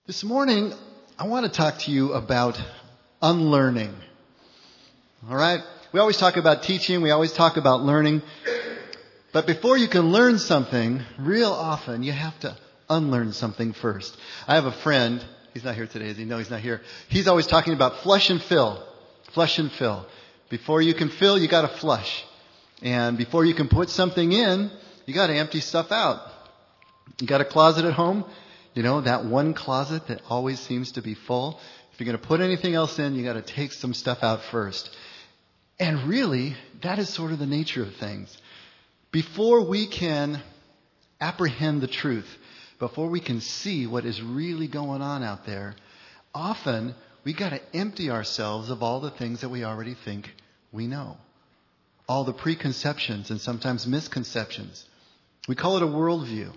This morning, I want to talk to you about unlearning. All right? We always talk about teaching. We always talk about learning. But before you can learn something, real often, you have to unlearn something first. I have a friend. He's not here today, is he? No, he's not here. He's always talking about flush and fill. Flush and fill. Before you can fill, you got to flush. And before you can put something in, you got to empty stuff out. You got a closet at home. You know, that one closet that always seems to be full. If you're going to put anything else in, you got to take some stuff out first. And really, that is sort of the nature of things. Before we can apprehend the truth, before we can see what is really going on out there, often we got to empty ourselves of all the things that we already think we know. All the preconceptions and sometimes misconceptions. We call it a worldview.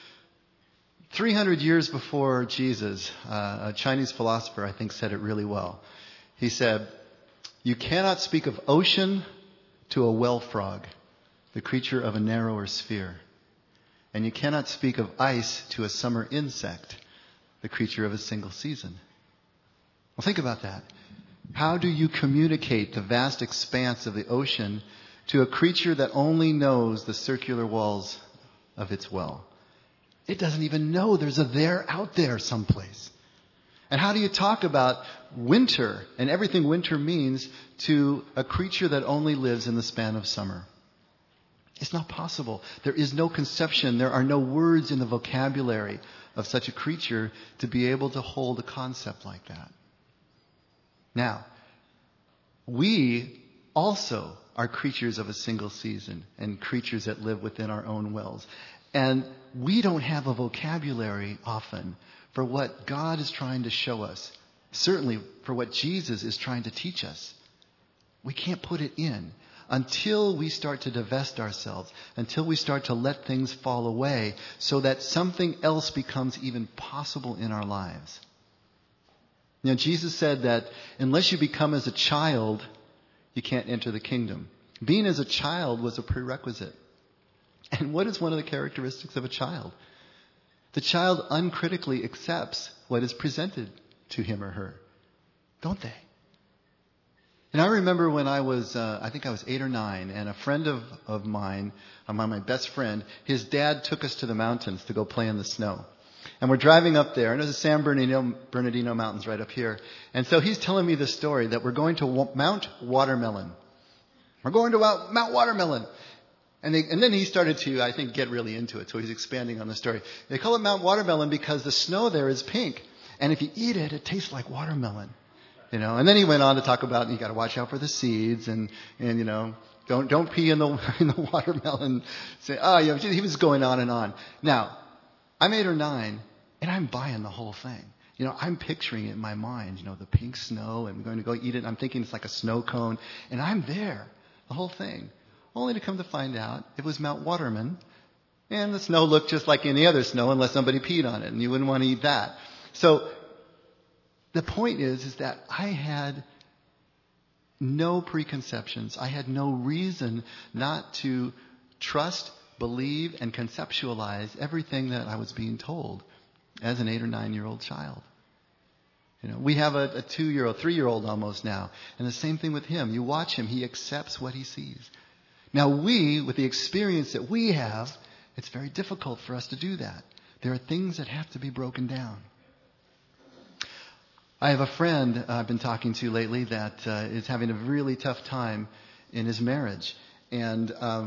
300 years before Jesus, a Chinese philosopher, I think, said it really well. He said, "You cannot speak of ocean to a well frog, the creature of a narrower sphere. And you cannot speak of ice to a summer insect, the creature of a single season." Well, think about that. How do you communicate the vast expanse of the ocean to a creature that only knows the circular walls of its well? It doesn't even know there's a there out there someplace. And how do you talk about winter and everything winter means to a creature that only lives in the span of summer? It's not possible. There is no conception. There are no words in the vocabulary of such a creature to be able to hold a concept like that. Now, we also are creatures of a single season and creatures that live within our own wells. And we don't have a vocabulary often for what God is trying to show us. Certainly for what Jesus is trying to teach us. We can't put it in until we start to divest ourselves, until we start to let things fall away so that something else becomes even possible in our lives. You know, Jesus said that unless you become as a child, you can't enter the kingdom. Being as a child was a prerequisite. And what is one of the characteristics of a child? The child uncritically accepts what is presented to him or her. Don't they? And I remember when I was, I think I was 8 or 9, and a friend of mine, my best friend, his dad took us to the mountains to go play in the snow. And we're driving up there, and there's the San Bernardino Mountains right up here. And so he's telling me this story that we're going to Mount Watermelon. We're going to Mount Watermelon. And then he started to, I think, get really into it. So he's expanding on the story. They call it Mount Watermelon because the snow there is pink. And if you eat it, it tastes like watermelon. You know, and then he went on to talk about you got to watch out for the seeds and you know, don't pee in the watermelon. Say, he was going on and on. Now, I'm 8 or 9 and I'm buying the whole thing. You know, I'm picturing it in my mind, you know, the pink snow and I'm going to go eat it. And I'm thinking it's like a snow cone and I'm there, the whole thing. Only to come to find out it was Mount Waterman, and the snow looked just like any other snow unless somebody peed on it, and you wouldn't want to eat that. So the point is that I had no preconceptions. I had no reason not to trust, believe, and conceptualize everything that I was being told as an 8 or 9-year-old child. You know, we have a 2-year-old, 3-year-old almost now, and the same thing with him. You watch him, he accepts what he sees. Now we, with the experience that we have, it's very difficult for us to do that. There are things that have to be broken down. I have a friend I've been talking to lately that is having a really tough time in his marriage. And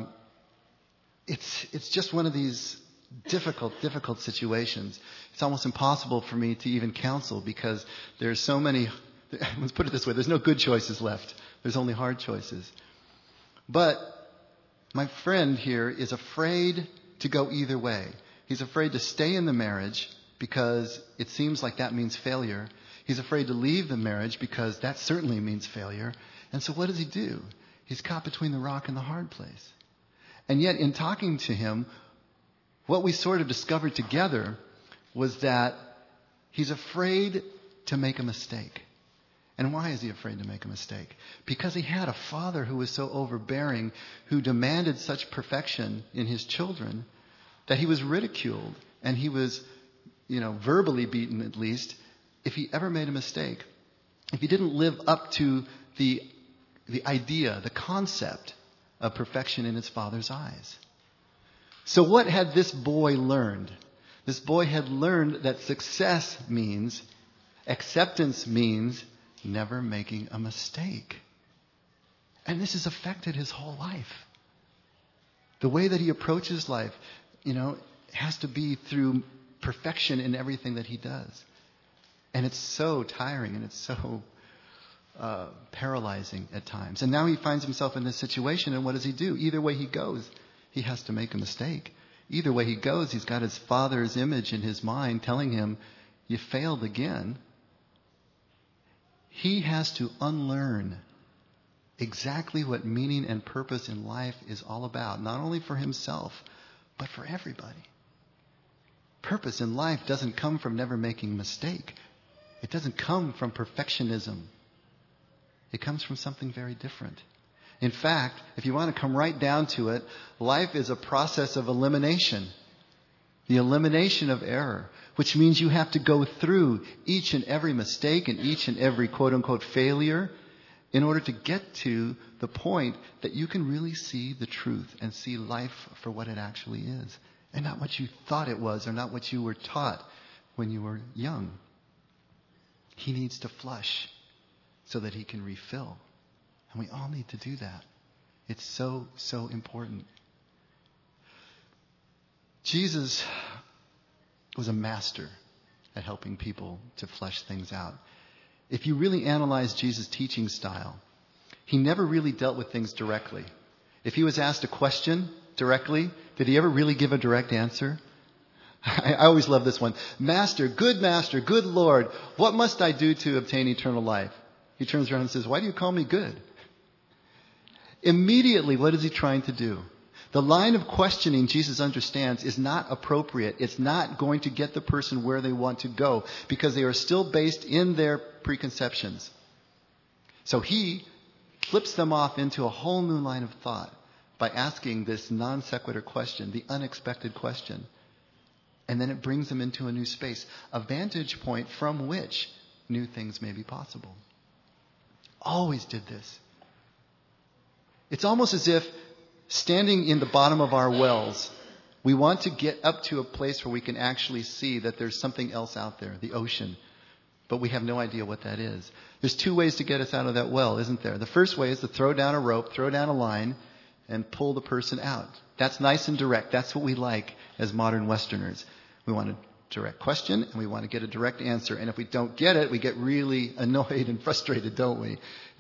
it's just one of these difficult situations. It's almost impossible for me to even counsel because there's so many, let's put it this way, there's no good choices left. There's only hard choices. But my friend here is afraid to go either way. He's afraid to stay in the marriage because it seems like that means failure. He's afraid to leave the marriage because that certainly means failure. And so what does he do? He's caught between the rock and the hard place. And yet in talking to him, what we sort of discovered together was that he's afraid to make a mistake. And why is he afraid to make a mistake? Because he had a father who was so overbearing, who demanded such perfection in his children, that he was ridiculed and he was verbally beaten at least, if he ever made a mistake. If he didn't live up to the idea, the concept of perfection in his Father's eyes. So what had this boy learned? This boy had learned that success means, acceptance means never making a mistake. And this has affected his whole life. The way that he approaches life, has to be through perfection in everything that he does. And it's so tiring and it's so paralyzing at times. And now he finds himself in this situation, and what does he do? Either way he goes, he has to make a mistake. Either way he goes, he's got his father's image in his mind telling him, you failed again. He has to unlearn exactly what meaning and purpose in life is all about, not only for himself, but for everybody. Purpose in life doesn't come from never making a mistake. It doesn't come from perfectionism. It comes from something very different. In fact, if you want to come right down to it, life is a process of elimination. The elimination of error, which means you have to go through each and every mistake and each and every quote-unquote failure in order to get to the point that you can really see the truth and see life for what it actually is, and not what you thought it was or not what you were taught when you were young. He needs to flush so that he can refill. And we all need to do that. It's so, so important. Jesus was a master at helping people to flesh things out. If you really analyze Jesus' teaching style, he never really dealt with things directly. If he was asked a question directly, did he ever really give a direct answer? I always love this one. Master, good Lord, what must I do to obtain eternal life? He turns around and says, why do you call me good? Immediately, what is he trying to do? The line of questioning Jesus understands is not appropriate. It's not going to get the person where they want to go because they are still based in their preconceptions. So he flips them off into a whole new line of thought by asking this non sequitur question, the unexpected question. And then it brings them into a new space, a vantage point from which new things may be possible. Always did this. It's almost as if standing in the bottom of our wells, we want to get up to a place where we can actually see that there's something else out there, the ocean, but we have no idea what that is. There's two ways to get us out of that well, isn't there? The first way is to throw down a rope, throw down a line, and pull the person out. That's nice and direct. That's what we like as modern Westerners. We want a direct question, and we want to get a direct answer. And if we don't get it, we get really annoyed and frustrated, don't we?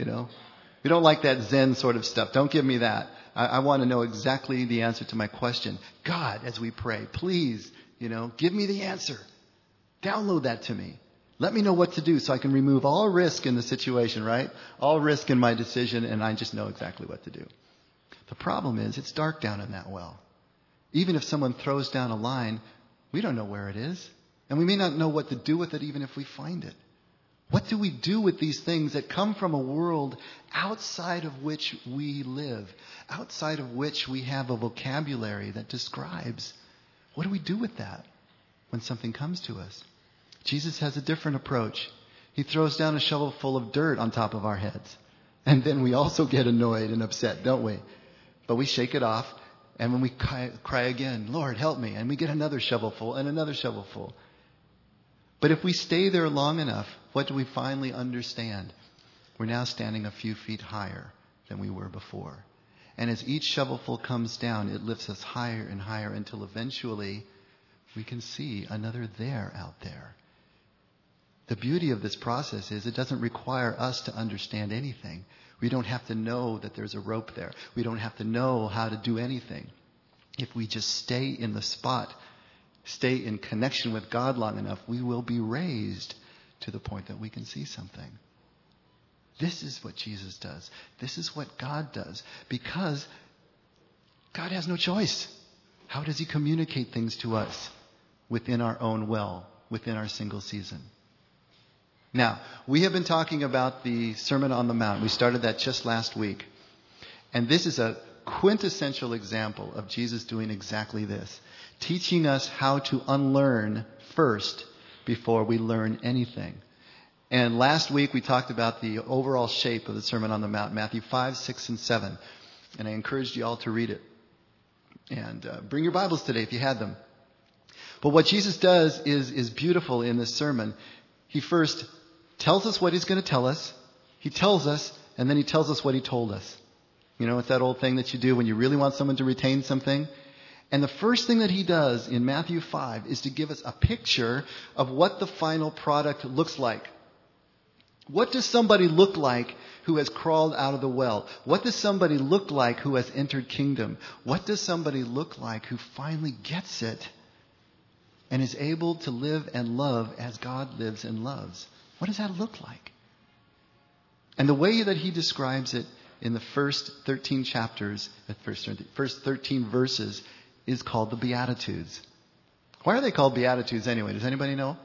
We don't like that Zen sort of stuff. Don't give me that. I want to know exactly the answer to my question. God, as we pray, please, give me the answer. Download that to me. Let me know what to do so I can remove all risk in the situation, right? All risk in my decision, and I just know exactly what to do. The problem is it's dark down in that well. Even if someone throws down a line, we don't know where it is. And we may not know what to do with it even if we find it. What do we do with these things that come from a world outside of which we live, outside of which we have a vocabulary that describes? What do we do with that when something comes to us? Jesus has a different approach. He throws down a shovel full of dirt on top of our heads. And then we also get annoyed and upset, don't we? But we shake it off. And when we cry again, Lord, help me. And we get another shovelful and another shovelful. But if we stay there long enough, what do we finally understand? We're now standing a few feet higher than we were before. And as each shovelful comes down, it lifts us higher and higher until eventually we can see another there out there. The beauty of this process is it doesn't require us to understand anything. We don't have to know that there's a rope there. We don't have to know how to do anything. If we just stay in the spot, stay in connection with God long enough, we will be raised to the point that we can see something. This is what Jesus does. This is what God does. Because God has no choice. How does he communicate things to us within our own well, within our single season? Now, we have been talking about the Sermon on the Mount. We started that just last week. And this is a quintessential example of Jesus doing exactly this. teaching us how to unlearn first before we learn anything. And last week we talked about the overall shape of the Sermon on the Mount, Matthew 5, 6, and 7. And I encouraged you all to read it. And bring your Bibles today if you had them. But what Jesus does is beautiful in this sermon. He first tells us what he's going to tell us. He tells us, and then he tells us what he told us. You know, it's that old thing that you do when you really want someone to retain something. And the first thing that he does in Matthew 5 is to give us a picture of what the final product looks like. What does somebody look like who has crawled out of the well? What does somebody look like who has entered kingdom? What does somebody look like who finally gets it and is able to live and love as God lives and loves? What does that look like? And the way that he describes it in the first 13 chapters, first 13 verses, is called the Beatitudes. Why are they called Beatitudes anyway? Does anybody know?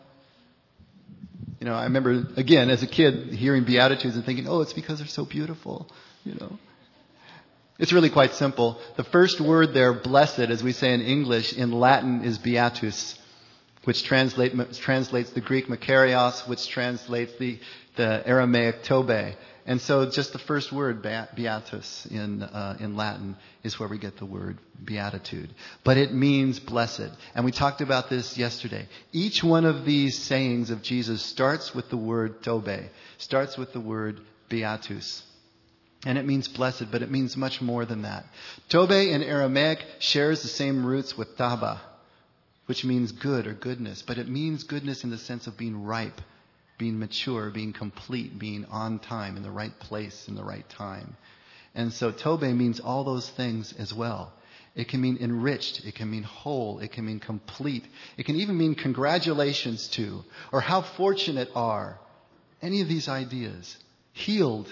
You know, I remember, again, as a kid, hearing Beatitudes and thinking, oh, it's because they're so beautiful, you know. It's really quite simple. The first word there, blessed, as we say in English, in Latin is beatus, which translates the Greek makarios, which translates the Aramaic tobe. And so just the first word, beatus, in Latin is where we get the word beatitude. But it means blessed. And we talked about this yesterday. Each one of these sayings of Jesus starts with the word tobe, starts with the word beatus. And it means blessed, but it means much more than that. Tobe in Aramaic shares the same roots with taba, which means good or goodness. But it means goodness in the sense of being ripe, being mature, being complete, being on time, in the right place, in the right time. And so tobe means all those things as well. It can mean enriched. It can mean whole. It can mean complete. It can even mean congratulations to, or how fortunate are. Any of these ideas. Healed.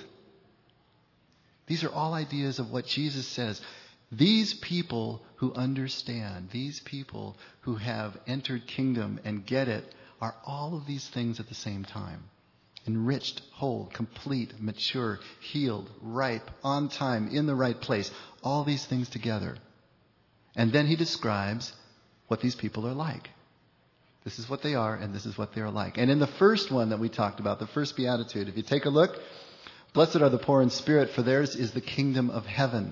These are all ideas of what Jesus says. These people who understand, these people who have entered kingdom and get it, are all of these things at the same time. Enriched, whole, complete, mature, healed, ripe, on time, in the right place. All these things together. And then he describes what these people are like. This is what they are, and this is what they are like. And in the first one that we talked about, the first beatitude, if you take a look, blessed are the poor in spirit, for theirs is the kingdom of heaven.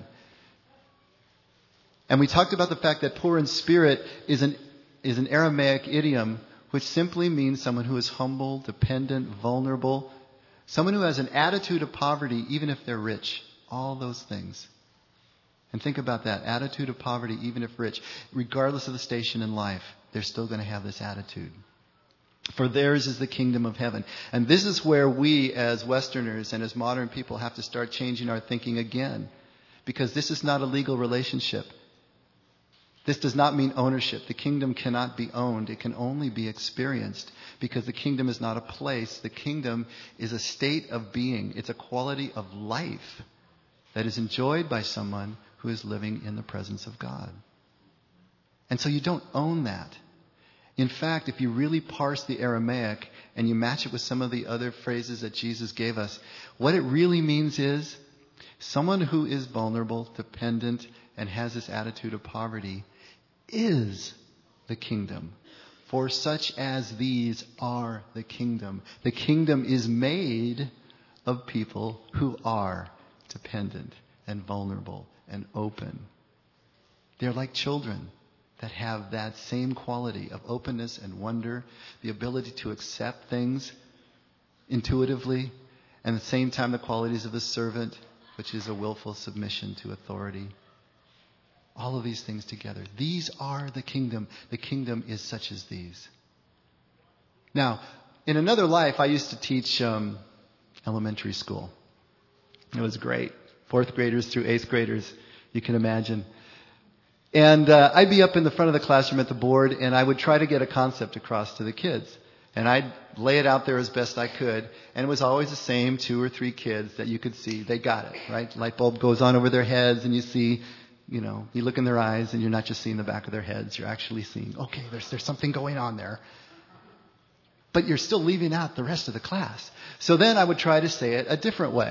And we talked about the fact that poor in spirit is an Aramaic idiom which simply means someone who is humble, dependent, vulnerable, someone who has an attitude of poverty even if they're rich. All those things. And think about that. Attitude of poverty even if rich. Regardless of the station in life, they're still going to have this attitude. For theirs is the kingdom of heaven. And this is where we as Westerners and as modern people have to start changing our thinking again. Because this is not a legal relationship. This does not mean ownership. The kingdom cannot be owned. It can only be experienced because the kingdom is not a place. The kingdom is a state of being. It's a quality of life that is enjoyed by someone who is living in the presence of God. And so you don't own that. In fact, if you really parse the Aramaic and you match it with some of the other phrases that Jesus gave us, what it really means is someone who is vulnerable, dependent, and has this attitude of poverty is the kingdom. For such as these are the kingdom. The kingdom is made of people who are dependent and vulnerable and open. They're like children that have that same quality of openness and wonder, the ability to accept things intuitively, and at the same time the qualities of a servant, which is a willful submission to authority. All of these things together. These are the kingdom. The kingdom is such as these. Now, in another life, I used to teach elementary school. It was great. 4th graders through 8th graders, you can imagine. And I'd be up in the front of the classroom at the board, and I would try to get a concept across to the kids. And I'd lay it out there as best I could. And it was always the same 2 or 3 kids that you could see. They got it, right? Light bulb goes on over their heads, and you see, you know, you look in their eyes, and you're not just seeing the back of their heads. You're actually seeing, okay, there's something going on there. But you're still leaving out the rest of the class. So then I would try to say it a different way.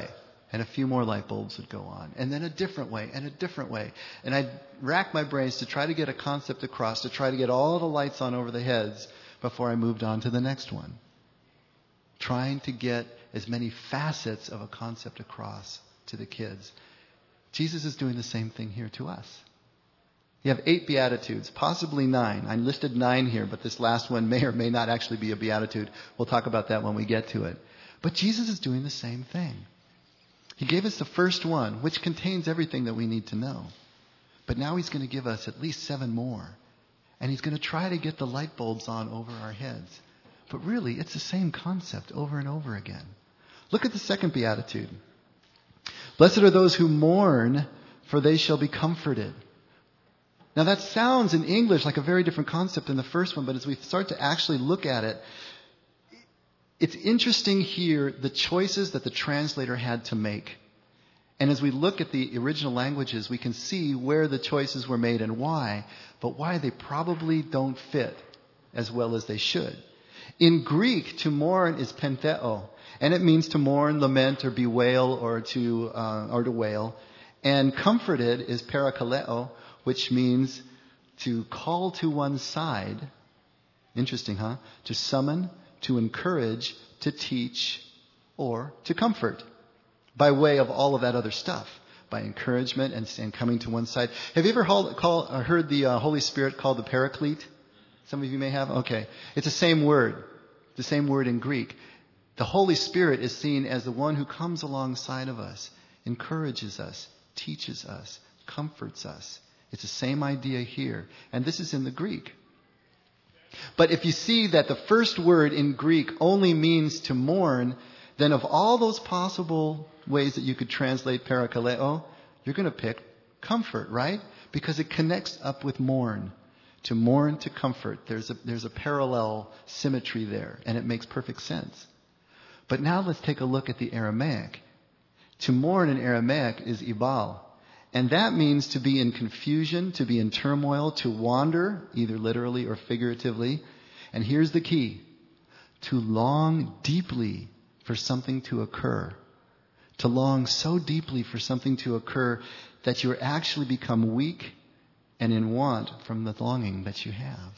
And a few more light bulbs would go on. And then a different way, and a different way. And I'd rack my brains to try to get a concept across, to try to get all the lights on over the heads before I moved on to the next one. Trying to get as many facets of a concept across to the kids. Jesus is doing the same thing here to us. You have 8 Beatitudes, possibly 9. I listed 9 here, but this last one may or may not actually be a Beatitude. We'll talk about that when we get to it. But Jesus is doing the same thing. He gave us the first one, which contains everything that we need to know. But now he's going to give us at least 7 more. And he's going to try to get the light bulbs on over our heads. But really, it's the same concept over and over again. Look at the second Beatitude. Blessed are those who mourn, for they shall be comforted. Now that sounds in English like a very different concept than the first one, but as we start to actually look at it, it's interesting here the choices that the translator had to make. And as we look at the original languages, we can see where the choices were made and why, but why they probably don't fit as well as they should. In Greek, to mourn is pentheo, and it means to mourn, lament, or bewail, or to wail. And comforted is parakaleo, which means to call to one's side. Interesting, huh? To summon, to encourage, to teach, or to comfort. By way of all of that other stuff. By encouragement and coming to one side. Have you ever heard the Holy Spirit called the Paraclete? Some of you may have? Okay. It's the same word. The same word in Greek. The Holy Spirit is seen as the one who comes alongside of us, encourages us, teaches us, comforts us. It's the same idea here. And this is in the Greek. But if you see that the first word in Greek only means to mourn, then of all those possible ways that you could translate parakaleo, you're going to pick comfort, right? Because it connects up with mourn. To mourn, to comfort. There's a parallel symmetry there, and it makes perfect sense. But now let's take a look at the Aramaic. To mourn in Aramaic is ibal. And that means to be in confusion, to be in turmoil, to wander, either literally or figuratively. And here's the key. To long deeply for something to occur. To long so deeply for something to occur that you actually become weak and in want from the longing that you have.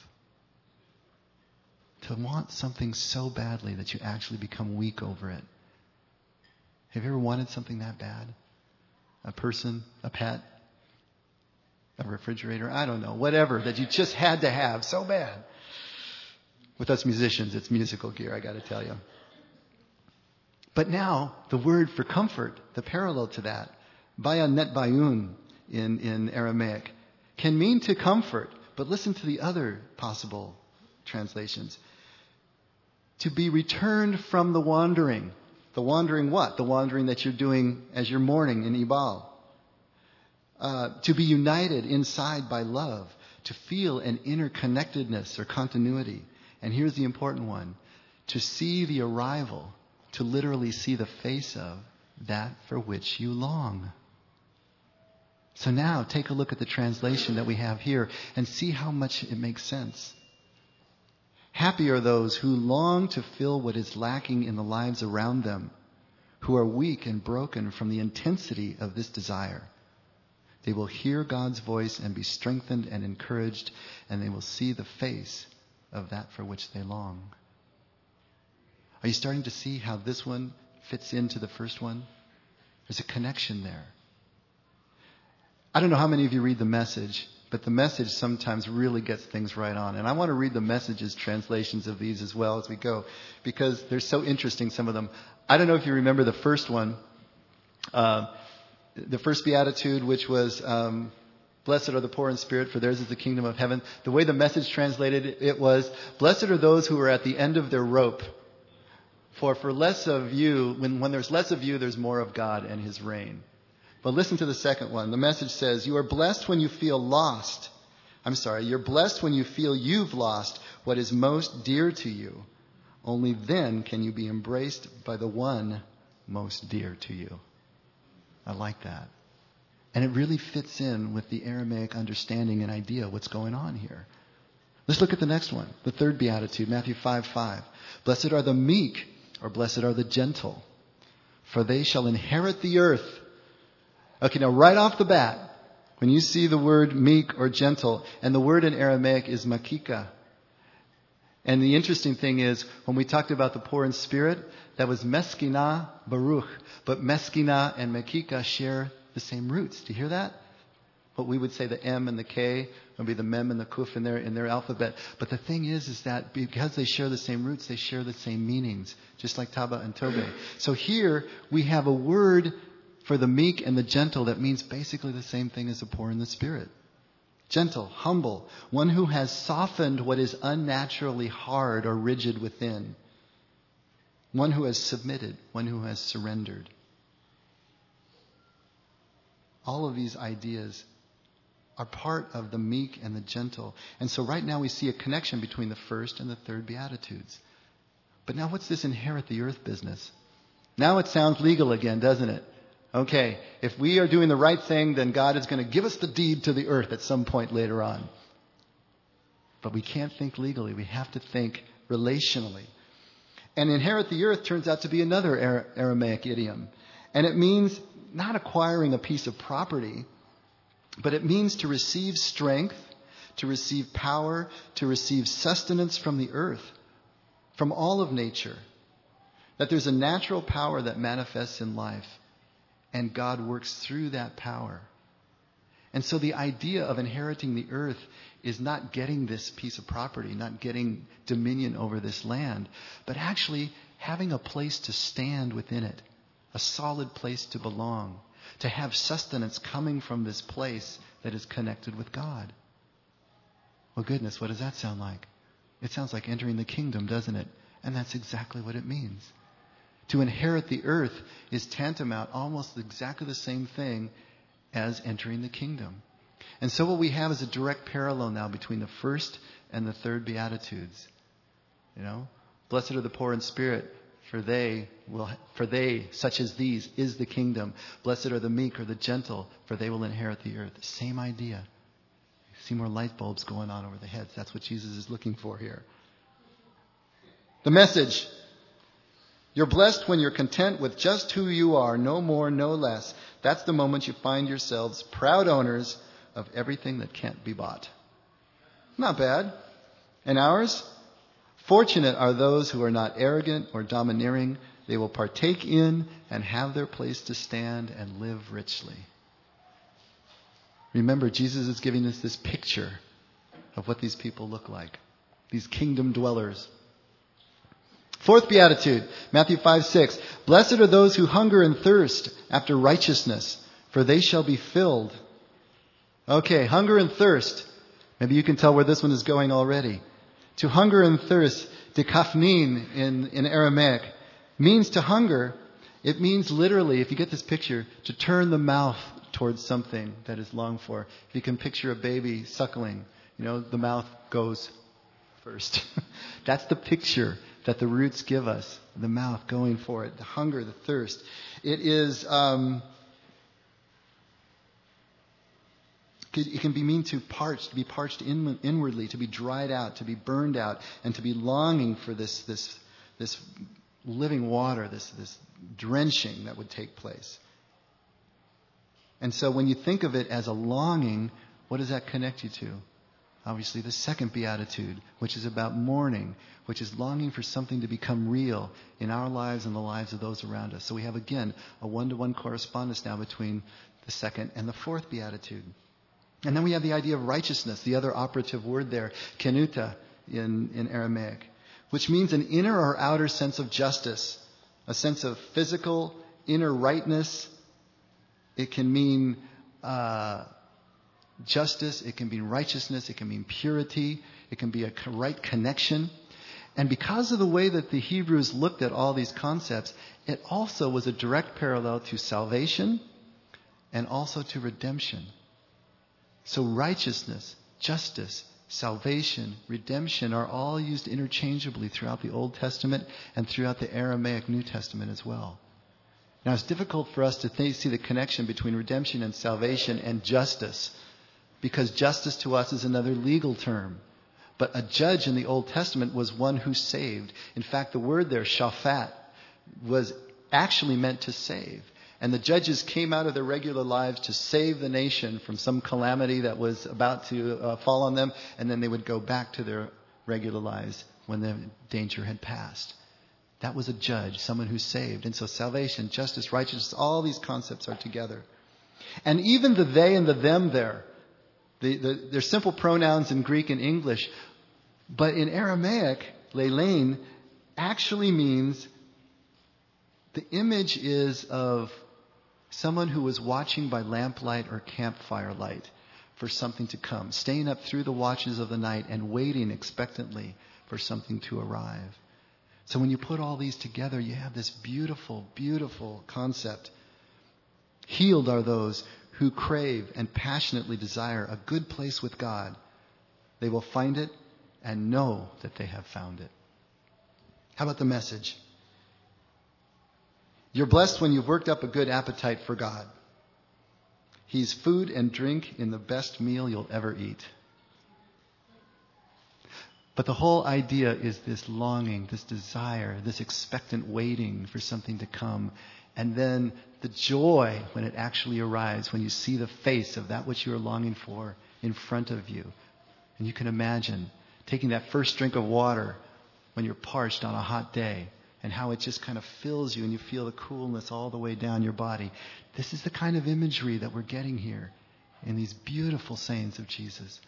To want something so badly that you actually become weak over it. Have you ever wanted something that bad? A person, a pet, a refrigerator, I don't know, whatever that you just had to have so bad. With us musicians, it's musical gear, I got to tell you. But now, the word for comfort, the parallel to that, bayan net bayun in Aramaic, can mean to comfort, but listen to the other possible translations. To be returned from the wandering. The wandering what? The wandering that you're doing as you're mourning in Ibal. To be united inside by love. To feel an inner connectedness or continuity. And here's the important one. To see the arrival. To literally see the face of that for which you long. So now take a look at the translation that we have here and see how much it makes sense. Happy are those who long to fill what is lacking in the lives around them, who are weak and broken from the intensity of this desire. They will hear God's voice and be strengthened and encouraged, and they will see the face of that for which they long. Are you starting to see how this one fits into the first one? There's a connection there. I don't know how many of you read the Message, but the Message sometimes really gets things right on. And I want to read the Message's translations of these as well as we go, because they're so interesting, some of them. I don't know if you remember the first one, the first Beatitude, which was, blessed are the poor in spirit, for theirs is the kingdom of heaven. The way the Message translated it was, blessed are those who are at the end of their rope. For less of you, when there's less of you, there's more of God and his reign. But listen to the second one. The Message says, you are blessed when you feel lost. You're blessed when you feel you've lost what is most dear to you. Only then can you be embraced by the one most dear to you. I like that. And it really fits in with the Aramaic understanding and idea of what's going on here. Let's look at the next one. The third Beatitude, Matthew 5:5. Blessed are the meek, or blessed are the gentle. for they shall inherit the earth. Okay, now right off the bat, when you see the word meek or gentle, and the word in Aramaic is makika. And the interesting thing is, when we talked about the poor in spirit, that was meskina baruch. But meskina and makika share the same roots. Do you hear that? What we would say the M and the K would be the mem and the kuf in their alphabet. But the thing is that because they share the same roots, they share the same meanings, just like taba and tobe. So here we have a word for the meek and the gentle that means basically the same thing as the poor in the spirit. Gentle, humble, one who has softened what is unnaturally hard or rigid within. One who has submitted, one who has surrendered. All of these ideas are part of the meek and the gentle. And so right now we see a connection between the first and the third Beatitudes. But now what's this inherit the earth business? Now it sounds legal again, doesn't it? Okay, if we are doing the right thing, then God is going to give us the deed to the earth at some point later on. But we can't think legally. We have to think relationally. And inherit the earth turns out to be another Aramaic idiom. And it means not acquiring a piece of property, but it means to receive strength, to receive power, to receive sustenance from the earth, from all of nature. That there's a natural power that manifests in life, and God works through that power. And so the idea of inheriting the earth is not getting this piece of property, not getting dominion over this land, but actually having a place to stand within it, a solid place to belong, to have sustenance coming from this place that is connected with God. Well, goodness, what does that sound like? It sounds like entering the kingdom, doesn't it? And that's exactly what it means. To inherit the earth is tantamount, almost exactly the same thing as entering the kingdom. And so what we have is a direct parallel now between the first and the third Beatitudes. You know, blessed are the poor in spirit, for they, such as these, is the kingdom. Blessed are the meek or the gentle, for they will inherit the earth. Same idea. See more light bulbs going on over the heads. That's what Jesus is looking for here. The message. You're blessed when you're content with just who you are, no more, no less. That's the moment you find yourselves proud owners of everything that can't be bought. Not bad. And ours? Fortunate are those who are not arrogant or domineering. They will partake in and have their place to stand and live richly. Remember, Jesus is giving us this picture of what these people look like. These kingdom dwellers. Fourth Beatitude, Matthew 5:6. Blessed are those who hunger and thirst after righteousness, for they shall be filled. Okay, hunger and thirst. Maybe you can tell where this one is going already. To hunger and thirst, dekafnin in Aramaic, means to hunger. It means literally, if you get this picture, to turn the mouth towards something that is longed for. If you can picture a baby suckling, the mouth goes first. That's the picture that the roots give us, the mouth going for it, the hunger, the thirst. It is, it can be mean to be parched inwardly, to be dried out, to be burned out, and to be longing for this living water, this drenching that would take place. And so when you think of it as a longing, what does that connect you to? Obviously the second Beatitude, which is about mourning, which is longing for something to become real in our lives and the lives of those around us. So we have, again, a one-to-one correspondence now between the second and the fourth Beatitude. And then we have the idea of righteousness, the other operative word there, kenuta in Aramaic, which means an inner or outer sense of justice, a sense of physical inner rightness. It can mean justice, it can mean righteousness, it can mean purity, it can be a right connection. And because of the way that the Hebrews looked at all these concepts, it also was a direct parallel to salvation and also to redemption. So righteousness, justice, salvation, redemption are all used interchangeably throughout the Old Testament and throughout the Aramaic New Testament as well. Now it's difficult for us to see the connection between redemption and salvation and justice, because justice to us is another legal term. But a judge in the Old Testament was one who saved. In fact, the word there, shafat, was actually meant to save. And the judges came out of their regular lives to save the nation from some calamity that was about to fall on them, and then they would go back to their regular lives when the danger had passed. That was a judge, someone who saved. And so salvation, justice, righteousness, all these concepts are together. And even the they and the them there, they're simple pronouns in Greek and English, but in Aramaic, leilein actually means, the image is of someone who was watching by lamplight or campfire light for something to come, staying up through the watches of the night and waiting expectantly for something to arrive. So when you put all these together, you have this beautiful, beautiful concept. Healed are those who crave and passionately desire a good place with God. They will find it and know that they have found it. How about the message? You're blessed when you've worked up a good appetite for God. He's food and drink in the best meal you'll ever eat. But the whole idea is this longing, this desire, this expectant waiting for something to come. And then the joy when it actually arrives, when you see the face of that which you are longing for in front of you. And you can imagine taking that first drink of water when you're parched on a hot day, and how it just kind of fills you and you feel the coolness all the way down your body. This is the kind of imagery that we're getting here in these beautiful sayings of Jesus.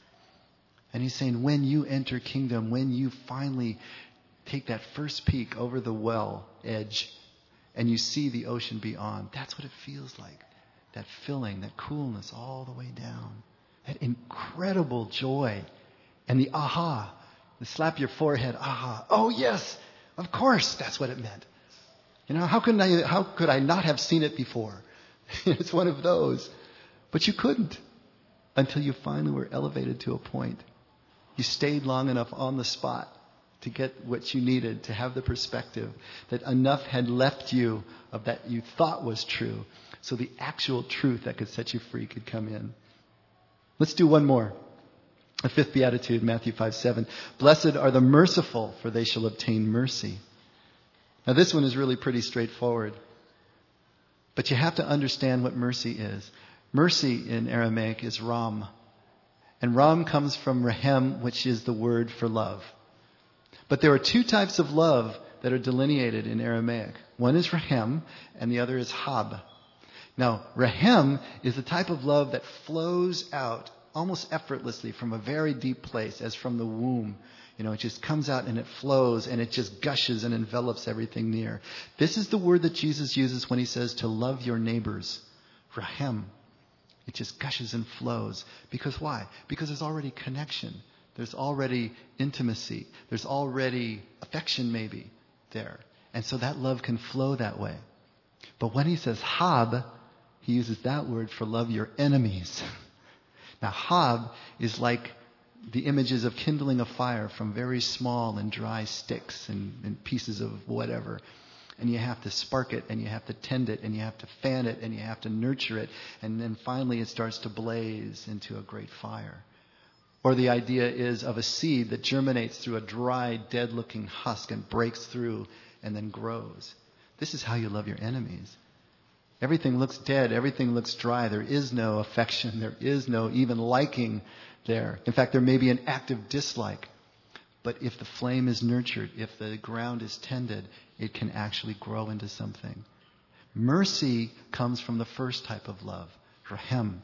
And he's saying, when you enter kingdom, when you finally take that first peek over the well edge and you see the ocean beyond, that's what it feels like. That filling, that coolness all the way down. That incredible joy. And the aha, the slap your forehead, aha. Oh yes, of course, that's what it meant. You know, how could I not have seen it before? It's one of those. But you couldn't until you finally were elevated to a point. You stayed long enough on the spot to get what you needed, to have the perspective that enough had left you of that you thought was true, so the actual truth that could set you free could come in. Let's do one more. The fifth beatitude, Matthew 5:7. Blessed are the merciful, for they shall obtain mercy. Now this one is really pretty straightforward. But you have to understand what mercy is. Mercy in Aramaic is ram. And ram comes from rahem, which is the word for love. But there are two types of love that are delineated in Aramaic. One is rahem, and the other is hab. Now, rahem is the type of love that flows out almost effortlessly from a very deep place, as from the womb. You know, it just comes out and it flows and it just gushes and envelops everything near. This is the word that Jesus uses when he says to love your neighbors. Rahem. It just gushes and flows. Because why? Because there's already connection. There's already intimacy. There's already affection maybe there. And so that love can flow that way. But when he says hab, he uses that word for love your enemies. Now, hab is like the images of kindling a fire from very small and dry sticks and pieces of whatever. And you have to spark it, and you have to tend it, and you have to fan it, and you have to nurture it. And then finally it starts to blaze into a great fire. Or the idea is of a seed that germinates through a dry, dead-looking husk and breaks through and then grows. This is how you love your enemies. Everything looks dead. Everything looks dry. There is no affection. There is no even liking there. In fact, there may be an active dislike. But if the flame is nurtured, if the ground is tended, it can actually grow into something. Mercy comes from the first type of love, rahem,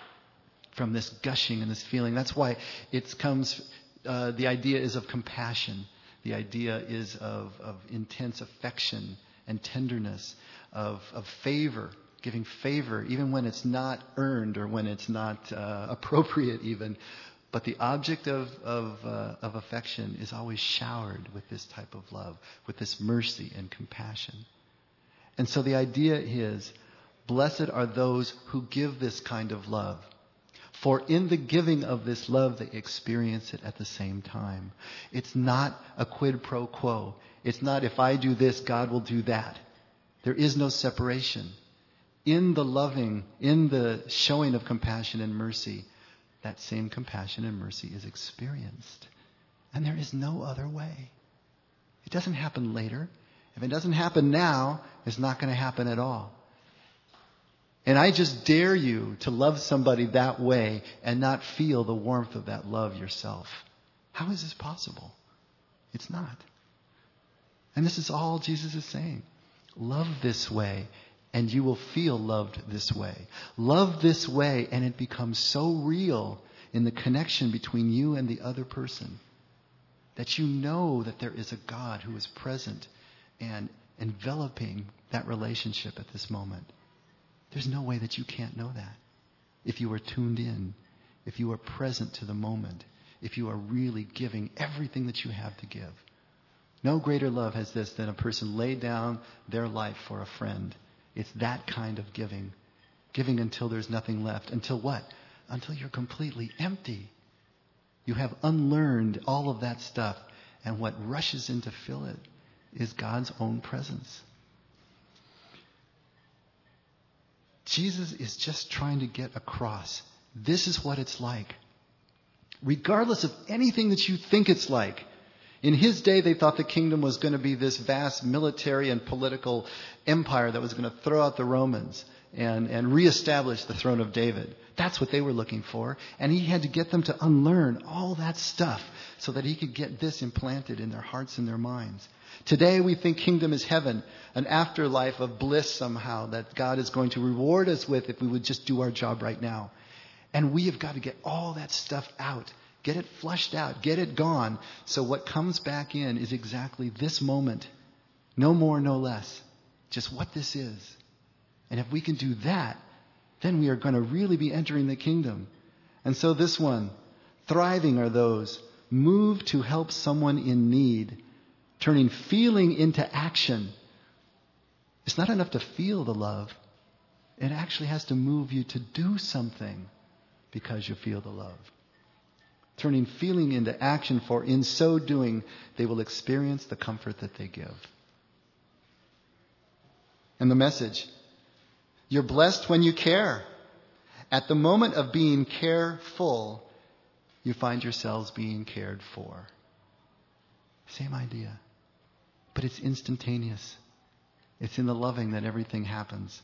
from this gushing and this feeling. That's why it comes, the idea is of compassion. The idea is of intense affection and tenderness, of favor, giving favor, even when it's not earned or when it's not appropriate even. But the object of affection is always showered with this type of love, with this mercy and compassion. And so the idea is, blessed are those who give this kind of love. For in the giving of this love, they experience it at the same time. It's not a quid pro quo. It's not, if I do this, God will do that. There is no separation. In the loving, in the showing of compassion and mercy, that same compassion and mercy is experienced. And there is no other way. It doesn't happen later. If it doesn't happen now, It's not going to happen at all. And I just dare you to love somebody that way and not feel the warmth of that love yourself. How is this possible? It's not. And this is all Jesus is saying. Love this way, and you will feel loved this way. Love this way, and it becomes so real in the connection between you and the other person that you know that there is a God who is present and enveloping that relationship at this moment. There's no way that you can't know that. If you are tuned in, if you are present to the moment, if you are really giving everything that you have to give. No greater love has this than a person lay down their life for a friend. It's that kind of giving. Giving until there's nothing left. Until what? Until you're completely empty. You have unlearned all of that stuff. And what rushes in to fill it is God's own presence. Jesus is just trying to get across. This is what it's like. Regardless of anything that you think it's like. In his day, they thought the kingdom was going to be this vast military and political empire that was going to throw out the Romans and reestablish the throne of David. That's what they were looking for. And he had to get them to unlearn all that stuff so that he could get this implanted in their hearts and their minds. Today we think kingdom is heaven, an afterlife of bliss somehow that God is going to reward us with if we would just do our job right now. And we have got to get all that stuff out. Get it flushed out. Get it gone. So what comes back in is exactly this moment. No more, no less. Just what this is. And if we can do that, then we are going to really be entering the kingdom. And so this one, thriving are those moved to help someone in need, turning feeling into action. It's not enough to feel the love. It actually has to move you to do something because you feel the love. Turning feeling into action, for in so doing, they will experience the comfort that they give. And the message, you're blessed when you care. At the moment of being careful, you find yourselves being cared for. Same idea. But it's instantaneous. It's in the loving that everything happens.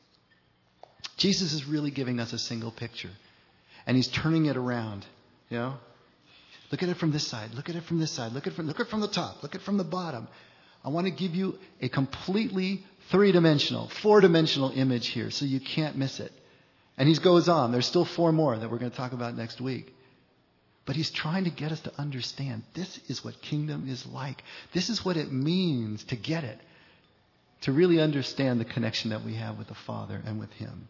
Jesus is really giving us a single picture. And he's turning it around. You know? Look at it from this side. Look at it from this side. Look at it from the top. Look at it from the bottom. I want to give you a completely four-dimensional image here so you can't miss it. And he goes on. There's still 4 more that we're going to talk about next week. But he's trying to get us to understand this is what kingdom is like. This is what it means to get it. To really understand the connection that we have with the Father and with him.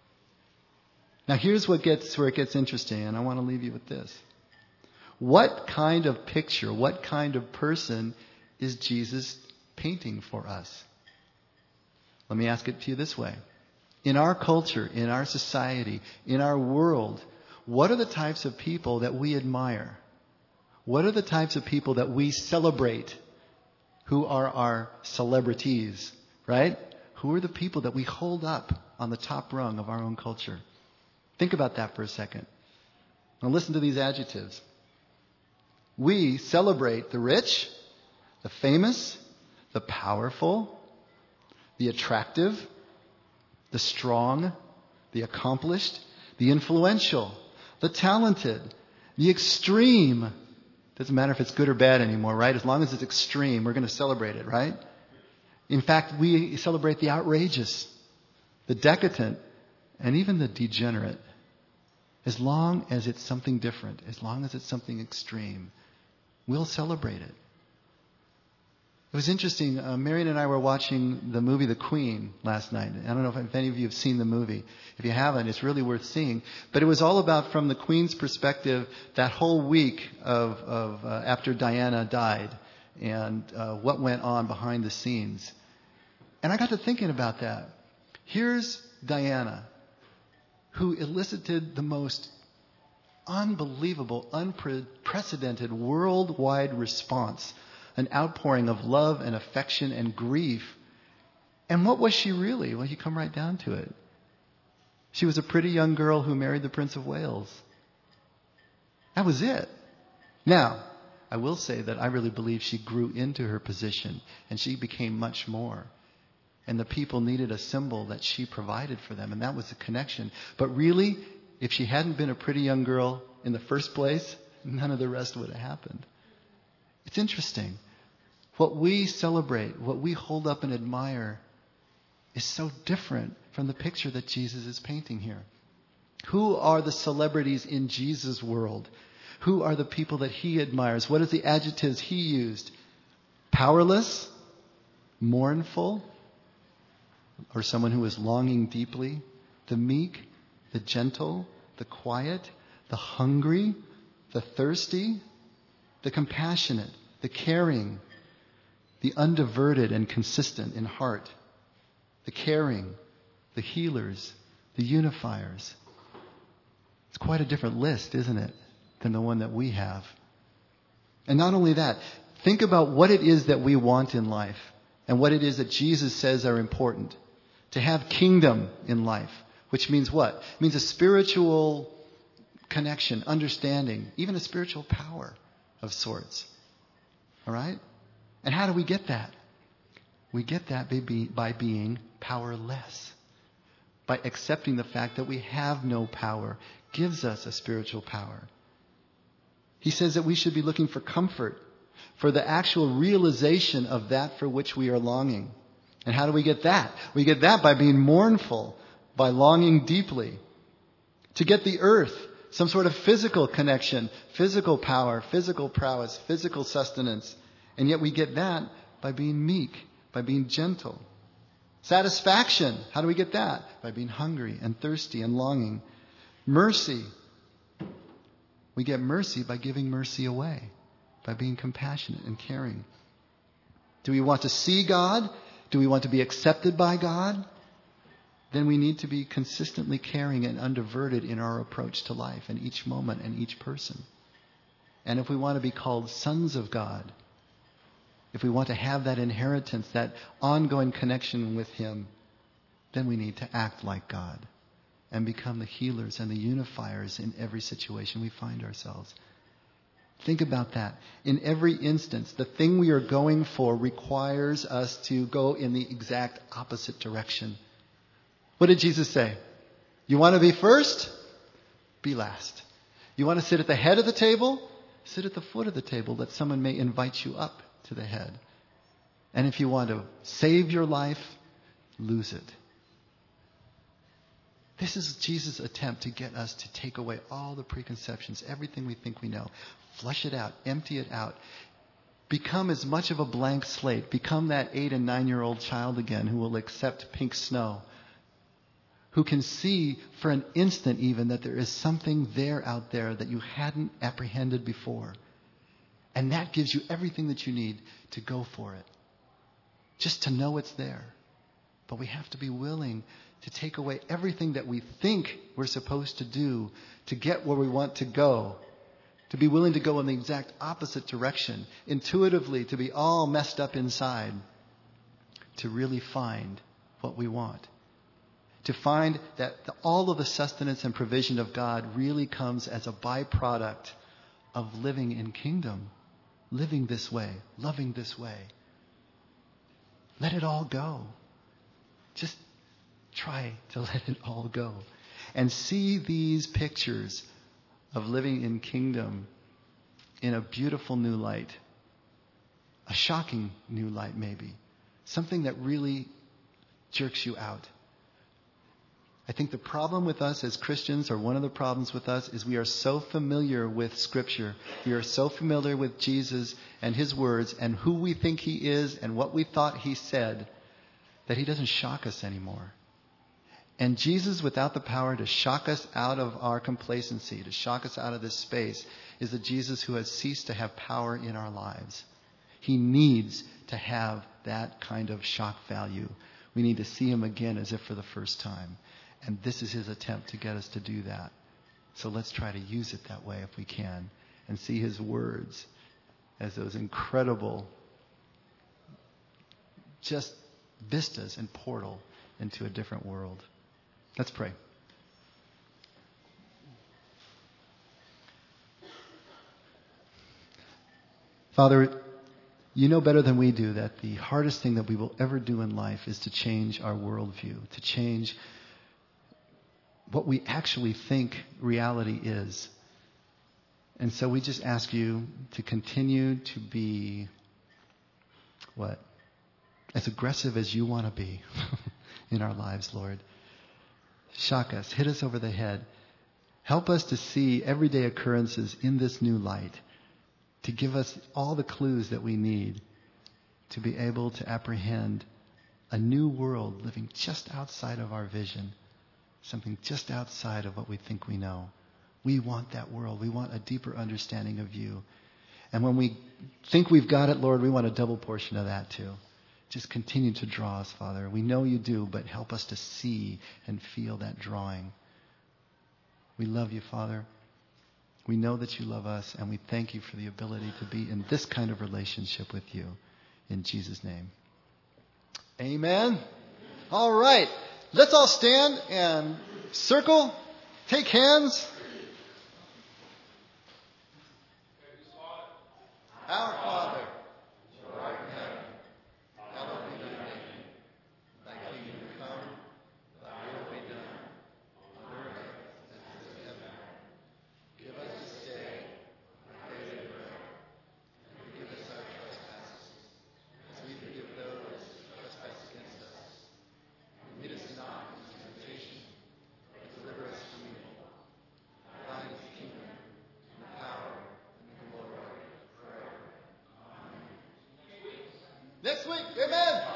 Now here's where it gets interesting, and I want to leave you with this. What kind of picture, what kind of person is Jesus painting for us? Let me ask it to you this way. In our culture, in our society, in our world, what are the types of people that we admire? What are the types of people that we celebrate? Who are our celebrities, right? Who are the people that we hold up on the top rung of our own culture? Think about that for a second. Now listen to these adjectives. We celebrate the rich, the famous, the powerful, the attractive, the strong, the accomplished, the influential, the talented, the extreme. Doesn't matter if it's good or bad anymore, right? As long as it's extreme, we're going to celebrate it, right? In fact, we celebrate the outrageous, the decadent, and even the degenerate. As long as it's something different, as long as it's something extreme, we'll celebrate it. It was interesting. Marion and I were watching the movie The Queen last night. I don't know if any of you have seen the movie. If you haven't, it's really worth seeing. But it was all about, from the Queen's perspective, that whole week of after Diana died and what went on behind the scenes. And I got to thinking about that. Here's Diana, who elicited the most unbelievable, unprecedented worldwide response. An outpouring of love and affection and grief. And what was she really? Well, you come right down to it. She was a pretty young girl who married the Prince of Wales. That was it. Now, I will say that I really believe she grew into her position and she became much more. And the people needed a symbol that she provided for them, and that was the connection. But really, if she hadn't been a pretty young girl in the first place, none of the rest would have happened. It's interesting. What we celebrate, what we hold up and admire, is so different from the picture that Jesus is painting here. Who are the celebrities in Jesus' world? Who are the people that he admires? What are the adjectives he used? Powerless? Mournful? Or someone who is longing deeply? The meek? The gentle? The quiet? The hungry? The thirsty? The compassionate? The caring? The undiverted and consistent in heart? The caring? The healers? The unifiers? It's quite a different list, isn't it, than the one that we have. And not only that, think about what it is that we want in life and what it is that Jesus says are important. To have kingdom in life, which means what? It means a spiritual connection, understanding, even a spiritual power of sorts. All right? And how do we get that? We get that by being powerless. By accepting the fact that we have no power gives us a spiritual power. He says that we should be looking for comfort, for the actual realization of that for which we are longing. And how do we get that? We get that by being mournful, by longing deeply. To get the earth, some sort of physical connection, physical power, physical prowess, physical sustenance. And yet we get that by being meek, by being gentle. Satisfaction, how do we get that? By being hungry and thirsty and longing. Mercy. We get mercy by giving mercy away, by being compassionate and caring. Do we want to see God? Do we want to be accepted by God? Then we need to be consistently caring and undiverted in our approach to life and each moment and each person. And if we want to be called sons of God, if we want to have that inheritance, that ongoing connection with Him, then we need to act like God and become the healers and the unifiers in every situation we find ourselves. Think about that. In every instance, the thing we are going for requires us to go in the exact opposite direction. What did Jesus say? You want to be first? Be last. You want to sit at the head of the table? Sit at the foot of the table that someone may invite you up to the head. And if you want to save your life, lose it. This is Jesus' attempt to get us to take away all the preconceptions, everything we think we know. Flush it out, empty it out. Become as much of a blank slate. Become that 8 and 9-year-old child again who will accept pink snow. Who can see for an instant even that there is something there out there that you hadn't apprehended before. And that gives you everything that you need to go for it. Just to know it's there. But we have to be willing to take away everything that we think we're supposed to do to get where we want to go. To be willing to go in the exact opposite direction. Intuitively, to be all messed up inside. To really find what we want. To find that all of the sustenance and provision of God really comes as a byproduct of living in kingdom. Living this way. Loving this way. Let it all go. Just try to let it all go. And see these pictures of living in kingdom in a beautiful new light. A shocking new light maybe. Something that really jerks you out. I think the problem with us as Christians, or one of the problems with us, is we are so familiar with Scripture. We are so familiar with Jesus and His words and who we think He is and what we thought He said that He doesn't shock us anymore. And Jesus, without the power to shock us out of our complacency, to shock us out of this space, is a Jesus who has ceased to have power in our lives. He needs to have that kind of shock value. We need to see Him again as if for the first time. And this is His attempt to get us to do that. So let's try to use it that way if we can. And see His words as those incredible just vistas and portal into a different world. Let's pray. Father, You know better than we do that the hardest thing that we will ever do in life is to change our worldview, to change what we actually think reality is. And so we just ask you to continue to be, as aggressive as you want to be in our lives, Lord. Shock us, hit us over the head. Help us to see everyday occurrences in this new light, to give us all the clues that we need to be able to apprehend a new world living just outside of our vision, something just outside of what we think we know. We want that world. We want a deeper understanding of you. And when we think we've got it, Lord, we want a double portion of that too. Just continue to draw us, Father. We know you do, but help us to see and feel that drawing. We love you, Father. We know that you love us, and we thank you for the ability to be in this kind of relationship with you. In Jesus' name. Amen. All right. Let's all stand and circle. Take hands. Our Father, who art in heaven, hallowed be thy name. Thy kingdom come, thy will be done, on earth as it is in heaven. Give us this day our daily bread, and forgive us our trespasses, as we forgive those who trespass against us. And lead us not into temptation, but deliver us from evil. Thine is the kingdom, and the power, and the glory, forever. Amen. Next week, amen.